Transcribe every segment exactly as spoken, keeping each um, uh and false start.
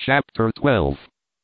Chapter twelve.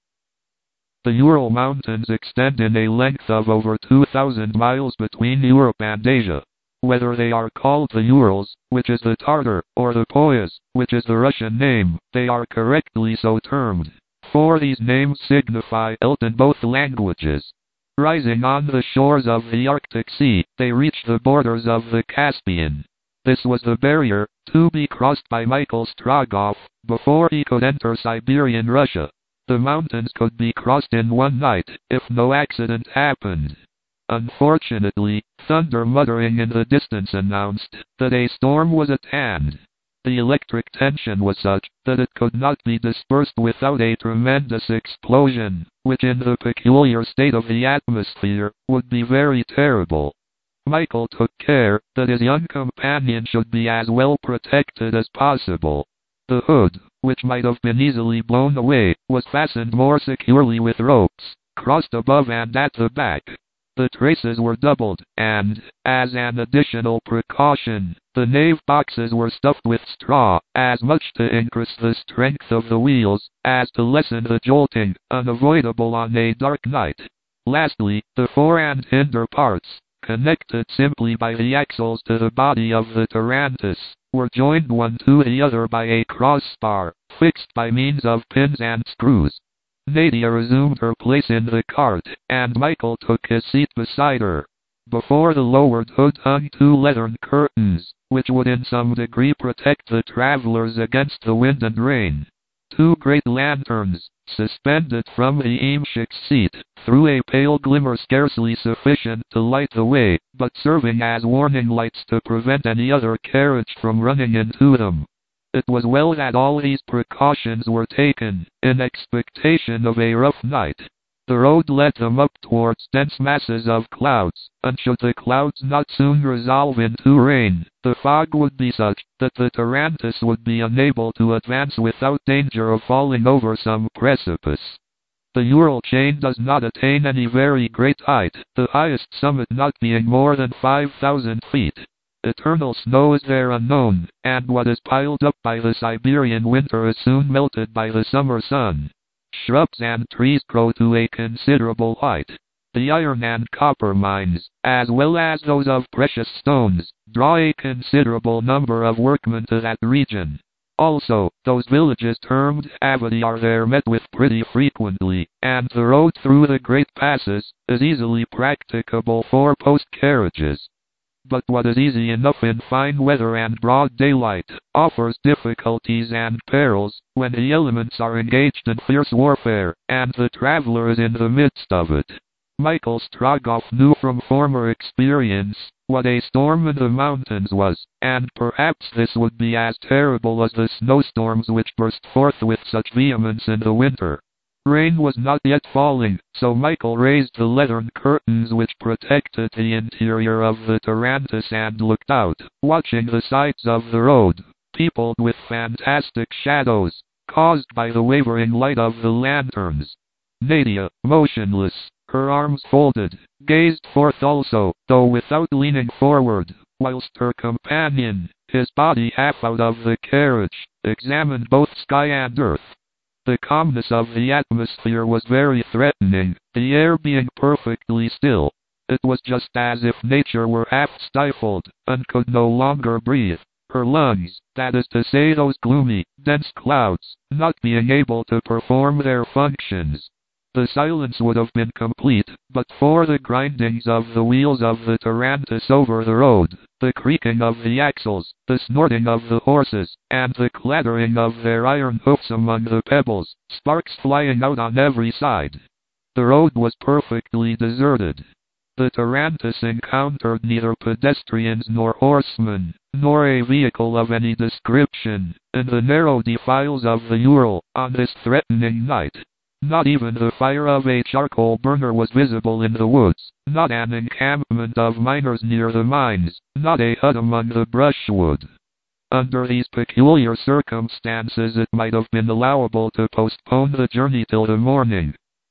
The Ural Mountains extend in a length of over two thousand miles between Europe and Asia. Whether they are called the Urals, which is the Tartar, or the Poyas, which is the Russian name, they are correctly so termed, for these names signify belt in both languages. Rising on the shores of the Arctic Sea, they reach the borders of the Caspian. This was the barrier, to be crossed by Michael Strogoff, before he could enter Siberian Russia. The mountains could be crossed in one night, if no accident happened. Unfortunately, thunder muttering in the distance announced that a storm was at hand. The electric tension was such that it could not be dispersed without a tremendous explosion, which in the peculiar state of the atmosphere, would be very terrible. Michael took care that his young companion should be as well protected as possible. The hood, which might have been easily blown away, was fastened more securely with ropes, crossed above and at the back. The traces were doubled, and, as an additional precaution, the nave boxes were stuffed with straw, as much to increase the strength of the wheels, as to lessen the jolting, unavoidable on a dark night. Lastly, the fore and hinder parts, connected simply by the axles to the body of the Tarantus, were joined one to the other by a crossbar, fixed by means of pins and screws. Nadia resumed her place in the cart, and Michael took his seat beside her. Before the lowered hood hung two leathern curtains, which would in some degree protect the travelers against the wind and rain. Two great lanterns, suspended from the aimshik's seat, threw a pale glimmer scarcely sufficient to light the way, but serving as warning lights to prevent any other carriage from running into them. It was well that all these precautions were taken, in expectation of a rough night. The road led them up towards dense masses of clouds, and should the clouds not soon resolve into rain, the fog would be such that the Tarantus would be unable to advance without danger of falling over some precipice. The Ural chain does not attain any very great height, the highest summit not being more than five thousand feet. Eternal snow is there unknown, and what is piled up by the Siberian winter is soon melted by the summer sun. Shrubs and trees grow to a considerable height. The iron and copper mines, as well as those of precious stones, draw a considerable number of workmen to that region. Also, those villages termed Avadi are there met with pretty frequently, and the road through the great passes is easily practicable for post carriages. But what is easy enough in fine weather and broad daylight, offers difficulties and perils, when the elements are engaged in fierce warfare, and the traveler is in the midst of it. Michael Strogoff knew from former experience what a storm in the mountains was, and perhaps this would be as terrible as the snowstorms which burst forth with such vehemence in the winter. Rain was not yet falling, so Michael raised the leathern curtains which protected the interior of the Tarantus and looked out, watching the sides of the road, peopled with fantastic shadows, caused by the wavering light of the lanterns. Nadia, motionless, her arms folded, gazed forth also, though without leaning forward, whilst her companion, his body half out of the carriage, examined both sky and earth. The calmness of the atmosphere was very threatening, the air being perfectly still. It was just as if nature were half stifled, and could no longer breathe. Her lungs, that is to say those gloomy, dense clouds, not being able to perform their functions. The silence would have been complete, but for the grindings of the wheels of the Tarantus over the road, the creaking of the axles, the snorting of the horses, and the clattering of their iron hoofs among the pebbles, sparks flying out on every side. The road was perfectly deserted. The Tarantus encountered neither pedestrians nor horsemen, nor a vehicle of any description, in the narrow defiles of the Ural, on this threatening night. Not even the fire of a charcoal burner was visible in the woods, not an encampment of miners near the mines, not a hut among the brushwood. Under these peculiar circumstances it might have been allowable to postpone the journey till the morning.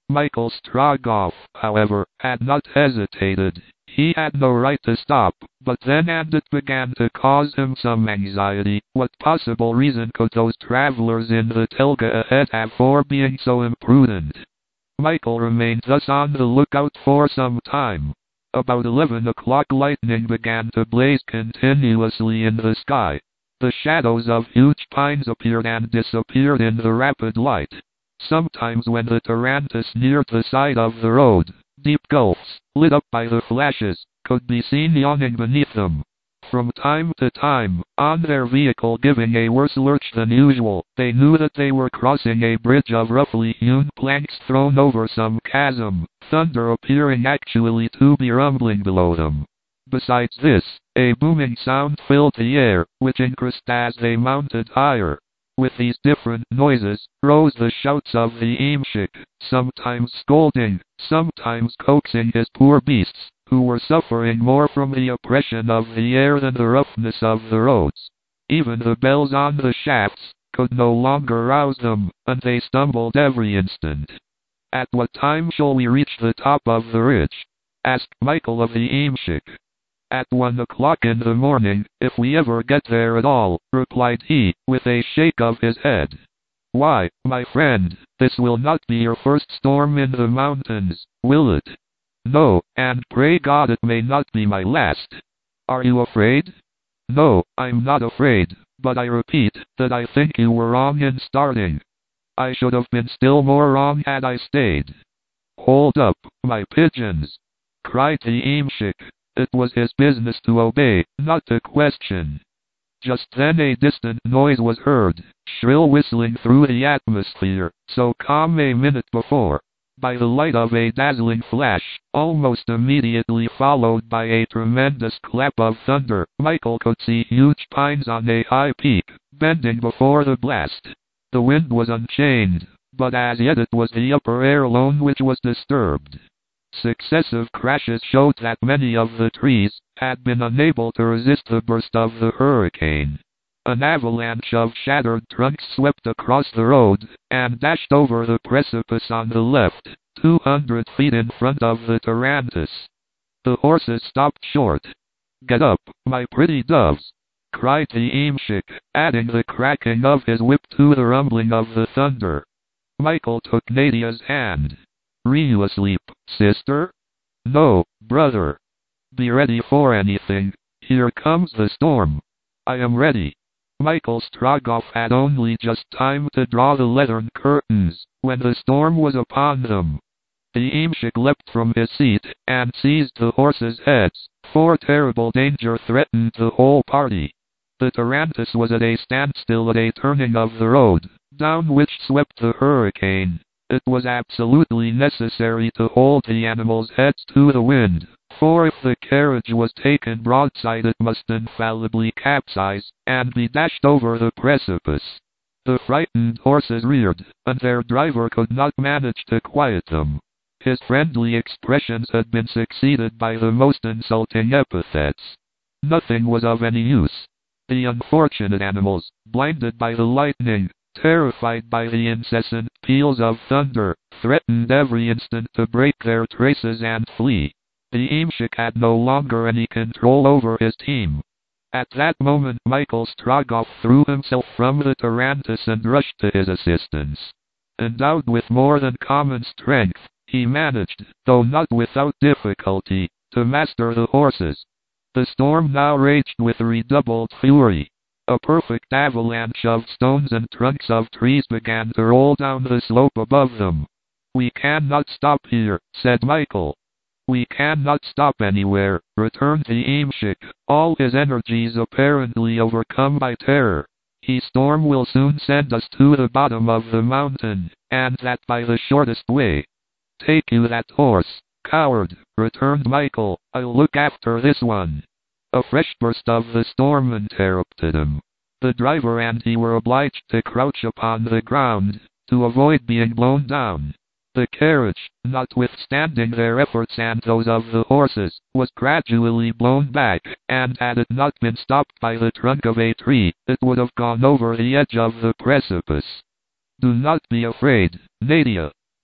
Michael Strogoff, however, had not hesitated. He had no right to stop, but then and it began to cause him some anxiety. What possible reason could those travelers in the telga ahead have for being so imprudent? Michael remained thus on the lookout for some time. About eleven o'clock lightning began to blaze continuously in the sky. The shadows of huge pines appeared and disappeared in the rapid light. Sometimes when the Tarantus neared the side of the road, deep gulfs, lit up by the flashes, could be seen yawning beneath them. From time to time, on their vehicle giving a worse lurch than usual, they knew that they were crossing a bridge of roughly hewn planks thrown over some chasm, thunder appearing actually to be rumbling below them. Besides this, a booming sound filled the air, which increased as they mounted higher. With these different noises, rose the shouts of the Imshik, sometimes scolding, sometimes coaxing his poor beasts, who were suffering more from the oppression of the air than the roughness of the roads. Even the bells on the shafts could no longer rouse them, and they stumbled every instant. "At what time shall we reach the top of the ridge?" asked Michael of the Imshik. "At one o'clock in the morning, if we ever get there at all," replied he, with a shake of his head. "Why, my friend, this will not be your first storm in the mountains, will it?" "No, and pray God it may not be my last." "Are you afraid?" "No, I'm not afraid, but I repeat that I think you were wrong in starting. I should have been still more wrong had I stayed." "Hold up, my pigeons!" cried the Imshik. It was his business to obey, not to question. Just then a distant noise was heard, shrill whistling through the atmosphere, so calm a minute before. By the light of a dazzling flash, almost immediately followed by a tremendous clap of thunder, Michael could see huge pines on a high peak, bending before the blast. The wind was unchained, but as yet it was the upper air alone which was disturbed. Successive crashes showed that many of the trees had been unable to resist the burst of the hurricane. An avalanche of shattered trunks swept across the road and dashed over the precipice on the left, two hundred feet in front of the Tarantus. The horses stopped short. "Get up, my pretty doves!" cried the Imshik, adding the cracking of his whip to the rumbling of the thunder. Michael took Nadia's hand. "Are you asleep, sister?" "No, brother." "Be ready for anything. Here comes the storm." "I am ready." Michael Strogoff had only just time to draw the leathern curtains, when the storm was upon them. The Imshik leapt from his seat, and seized the horses' heads, for terrible danger threatened the whole party. The Tarantus was at a standstill at a turning of the road, down which swept the hurricane. It was absolutely necessary to hold the animals' heads to the wind, for if the carriage was taken broadside it must infallibly capsize, and be dashed over the precipice. The frightened horses reared, and their driver could not manage to quiet them. His friendly expressions had been succeeded by the most insulting epithets. Nothing was of any use. The unfortunate animals, blinded by the lightning, terrified by the incessant peals of thunder, threatened every instant to break their traces and flee. The Imshik had no longer any control over his team. At that moment Michael Strogoff threw himself from the Tarantus and rushed to his assistance. Endowed with more than common strength, he managed, though not without difficulty, to master the horses. The storm now raged with redoubled fury. A perfect avalanche of stones and trunks of trees began to roll down the slope above them. "We cannot stop here," said Michael. "We cannot stop anywhere," returned the Imshik, all his energies apparently overcome by terror. "The storm will soon send us to the bottom of the mountain, and that by the shortest way." "Take you that horse, coward," returned Michael. "I'll look after this one." A fresh burst of the storm interrupted him. The driver and he were obliged to crouch upon the ground, to avoid being blown down. The carriage, notwithstanding their efforts and those of the horses, was gradually blown back, and had it not been stopped by the trunk of a tree, it would have gone over the edge of the precipice. "Do not be afraid, Nadia,"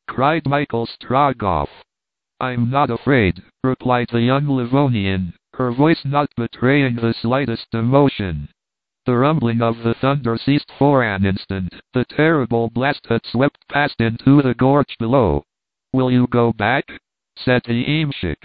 cried Michael Strogoff. I'm not afraid, replied the young Livonian, her voice not betraying the slightest emotion. The rumbling of the thunder ceased for an instant. The terrible blast had swept past into the gorge below. Will you go back? Said the Imshik.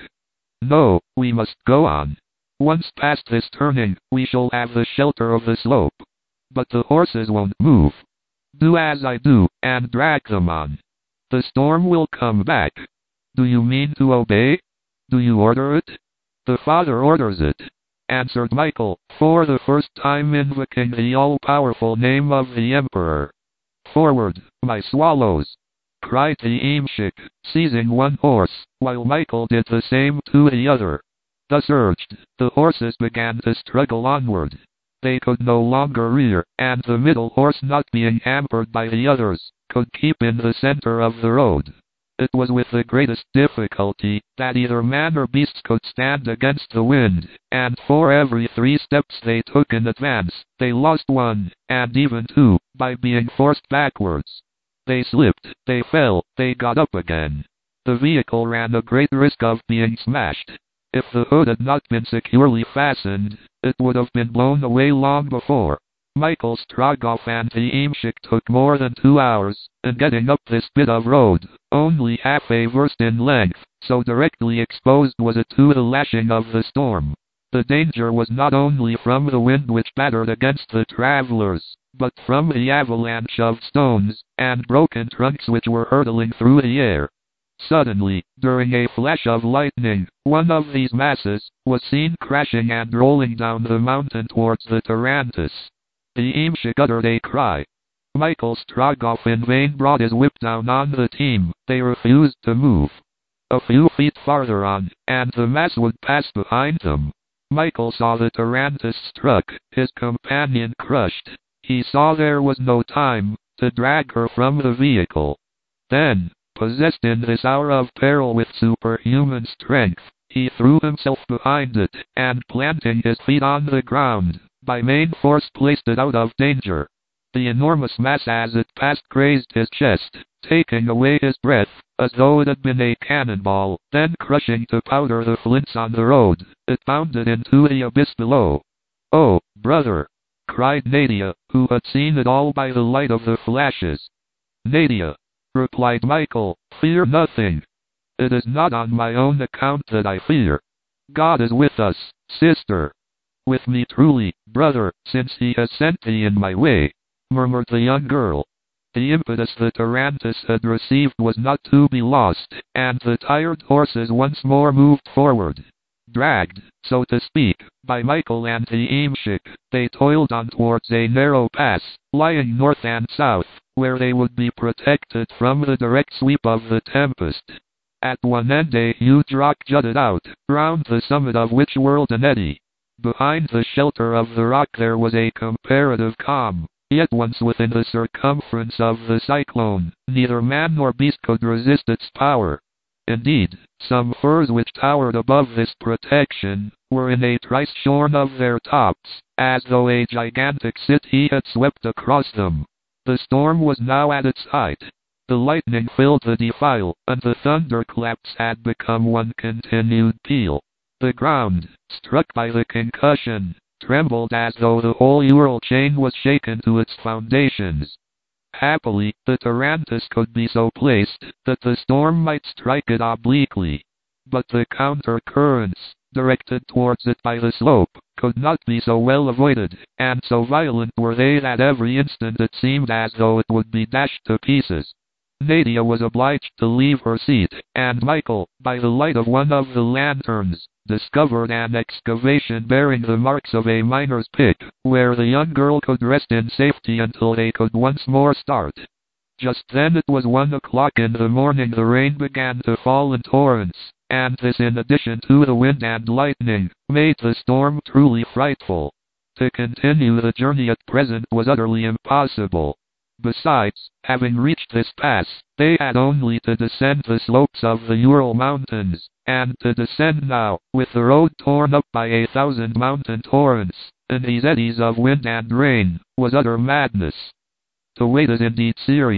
No, we must go on. Once past this turning, we shall have the shelter of the slope. But the horses won't move. Do as I do, and drag them on. The storm will come back. Do you mean to obey? Do you order it? The Father orders it, answered Michael, for the first time invoking the all-powerful name of the Emperor. Forward, my swallows! Cried the Imshik, seizing one horse, while Michael did the same to the other. Thus urged, the horses began to struggle onward. They could no longer rear, and the middle horse, not being hampered by the others, could keep in the center of the road. It was with the greatest difficulty that either man or beast could stand against the wind, and for every three steps they took in advance, they lost one, and even two, by being forced backwards. They slipped, they fell, they got up again. The vehicle ran a great risk of being smashed. If the hood had not been securely fastened, it would have been blown away long before. Michael Strogoff and the Imshik took more than two hours in getting up this bit of road, only half a verst in length, so directly exposed was it to the lashing of the storm. The danger was not only from the wind which battered against the travelers, but from the avalanche of stones and broken trunks which were hurtling through the air. Suddenly, during a flash of lightning, one of these masses was seen crashing and rolling down the mountain towards the Tarantus. The Imshik uttered a cry. Michael Strogoff in vain brought his whip down on the team. They refused to move. A few feet farther on, and the mass would pass behind them. Michael saw the Tarantus struck, his companion crushed. He saw there was no time to drag her from the vehicle. Then, possessed in this hour of peril with superhuman strength, he threw himself behind it, and planting his feet on the ground, by main force placed it out of danger. The enormous mass as it passed grazed his chest, taking away his breath, as though it had been a cannonball, then crushing to powder the flints on the road, it bounded into the abyss below. "Oh, brother!" cried Nadia, who had seen it all by the light of the flashes. "Nadia," replied Michael, "fear nothing. It is not on my own account that I fear. God is with us, sister." "With me truly, brother, since he has sent thee in my way," murmured the young girl. The impetus the Tarantus had received was not to be lost, and the tired horses once more moved forward. Dragged, so to speak, by Michael and the Imshik, they toiled on towards a narrow pass, lying north and south, where they would be protected from the direct sweep of the tempest. At one end a huge rock jutted out, round the summit of which whirled an eddy. Behind the shelter of the rock there was a comparative calm, yet once within the circumference of the cyclone, neither man nor beast could resist its power. Indeed, some firs which towered above this protection were in a trice shorn of their tops, as though a gigantic city had swept across them. The storm was now at its height. The lightning filled the defile, and the thunderclaps had become one continued peal. The ground, struck by the concussion, trembled as though the whole Ural chain was shaken to its foundations. Happily, the Tarantus could be so placed that the storm might strike it obliquely. But the counter-currents, directed towards it by the slope, could not be so well avoided, and so violent were they that every instant it seemed as though it would be dashed to pieces. Nadia was obliged to leave her seat, and Michael, by the light of one of the lanterns, discovered an excavation bearing the marks of a miner's pick, where the young girl could rest in safety until they could once more start. Just then it was one o'clock in the morning. The rain began to fall in torrents, and this, in addition to the wind and lightning, made the storm truly frightful. To continue the journey at present was utterly impossible. Besides, having reached this pass, they had only to descend the slopes of the Ural Mountains, and to descend now, with the road torn up by a thousand mountain torrents, in these eddies of wind and rain, was utter madness. To wait is indeed serious,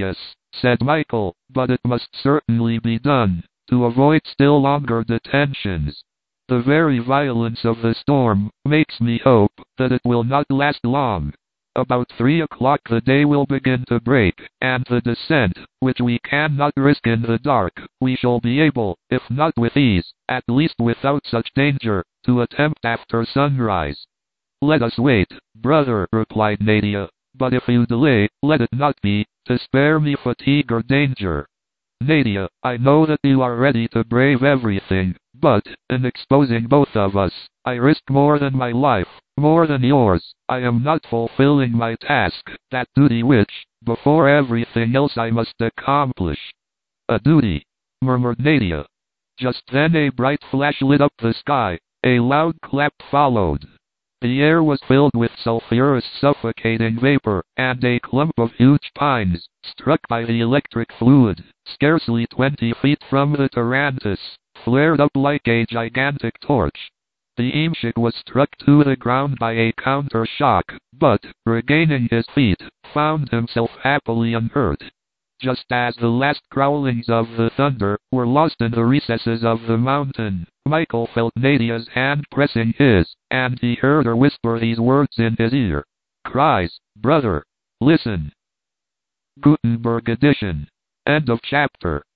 said Michael, but it must certainly be done, to avoid still longer detentions. The very violence of the storm makes me hope that it will not last long. About three o'clock the day will begin to break, and the descent, which we cannot risk in the dark, we shall be able, if not with ease, at least without such danger, to attempt after sunrise. Let us wait, brother, replied Nadia, but if you delay, let it not be, to spare me fatigue or danger. Nadia, I know that you are ready to brave everything, but, in exposing both of us, I risk more than my life, more than yours. I am not fulfilling my task, that duty which, before everything else I must accomplish. A duty, murmured Nadia. Just then a bright flash lit up the sky, a loud clap followed. The air was filled with sulphurous suffocating vapor, and a clump of huge pines, struck by the electric fluid, scarcely twenty feet from the Tarantus, flared up like a gigantic torch. The Imshik was struck to the ground by a counter-shock, but, regaining his feet, found himself happily unhurt. Just as the last growlings of the thunder were lost in the recesses of the mountain, Michael felt Nadia's hand pressing his, and he heard her whisper these words in his ear. Cries, brother, listen. Gutenberg edition. End of chapter.